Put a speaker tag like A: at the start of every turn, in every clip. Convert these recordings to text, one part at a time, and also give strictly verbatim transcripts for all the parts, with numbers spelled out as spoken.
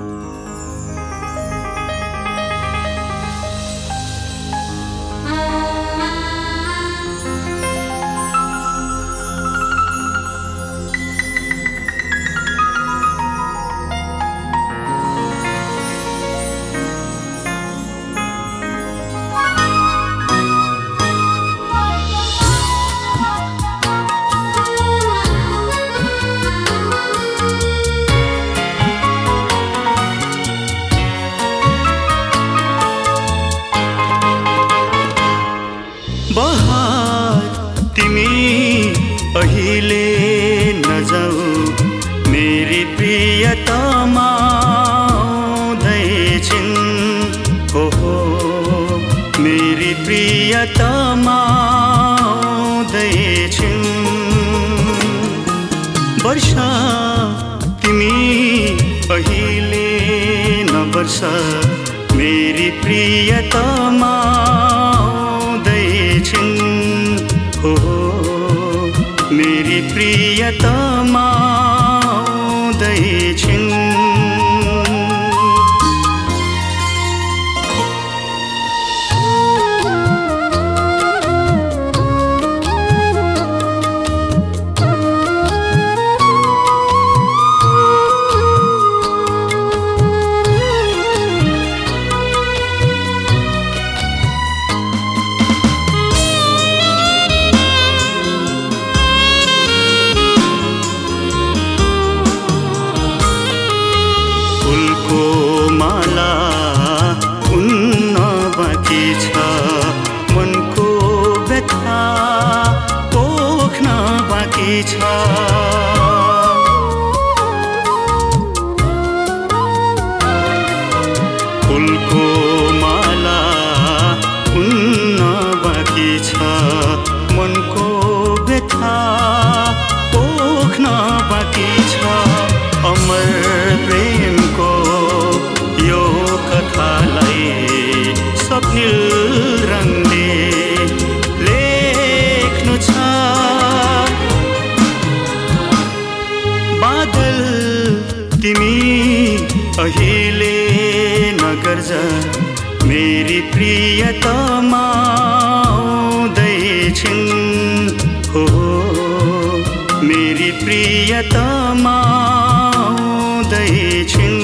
A: बहार तिमी अहिले नजाऊ मेरी प्रियतमा आउँदैछिन् हो हो मेरी प्रियतमा आउँदैछिन् वर्षा तिमी अहिले नवर्षा मेरी प्रियतमा हो मेरी प्रियतमा आउँदैछिन् फुलको माला उन्न बाँकी छ मनको व्यथा पोख्न बाँकी छ फुलको माला उन्न बाँकी छ मनको व्यथा पोख्न बाँकी छ अमर प्रेमको यो कथालाई स्वप्निल रङले लेख्नु छ बादल तिमी अहिले नगर्ज मेरी प्रियतमा आउँदैछिन् हो मेरी प्रियतमा आउँदैछिन्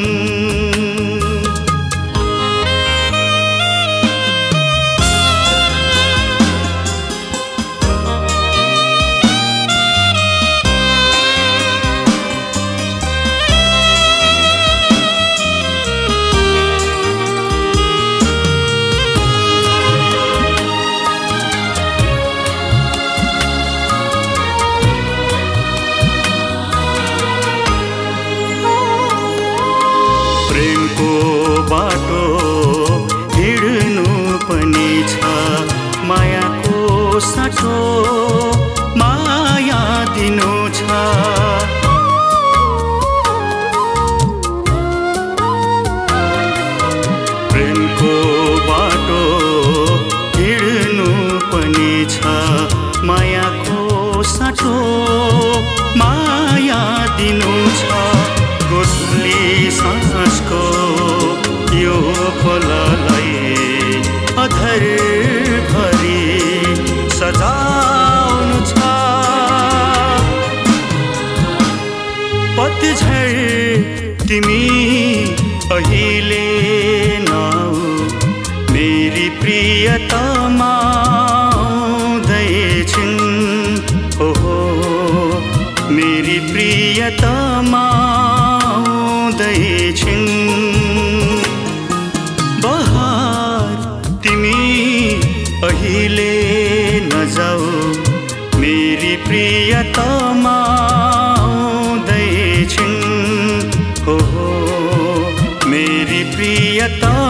A: प्रेमको बाटो हिँड्नु पनि छ मायाको साँचो माया दिनु छ प्रेमको बाटो हिँड्नु पनि छ मायाको साँचो माया दिनु छ गोठली साँझको यो फललाई अधर भरि सजाउनु छ पतझड तिमी अहिले नआऊ मेरी प्रियतमा आउँदैछिन् हो मेरी प्रियतमा आउँदैछिन् बहार तिमी अहिले नजाऊ मेरी प्रियतमा आउँदैछिन् हो मेरी प्रियतमा